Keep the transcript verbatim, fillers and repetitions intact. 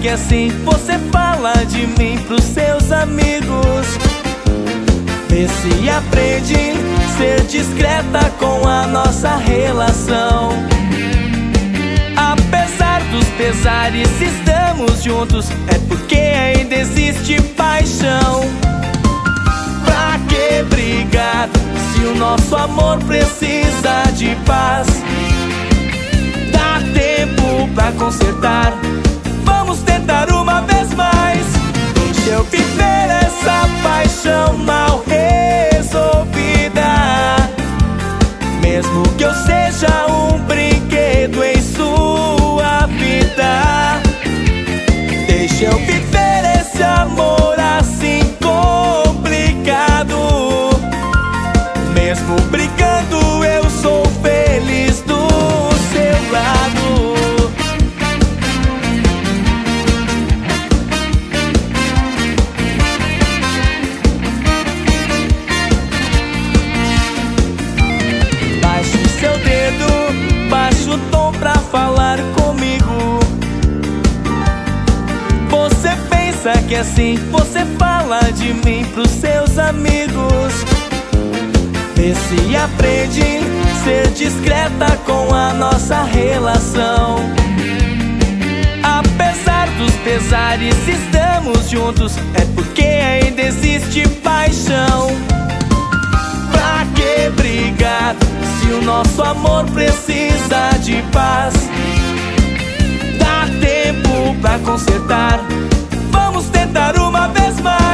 que assim você fala de mim pros seus amigos. Vê se aprende ser discreta com a nossa relação. Apesar dos pesares, se estamos juntos é porque ainda existe paixão. Pra que brigar se o nosso amor precisa de paz? Dá tempo pra consertar, vamos tentar uma vez mais. Deixa eu viver essa paixão mal resolvida, mesmo que eu seja um brinquedo em sua vida. Deixa eu viver esse amor assim complicado. Mesmo brigando, eu sou feliz do seu lado. Baixe o seu dedo, baixe o tom pra falar comigo. Você pensa que assim você fala de mim pros seus amigos. Vê se aprende ser discreta com a nossa relação. Apesar dos pesares, se estamos juntos é porque ainda existe paixão. Pra que brigar se o nosso amor precisa de paz? Dá tempo pra consertar, vamos tentar uma vez mais.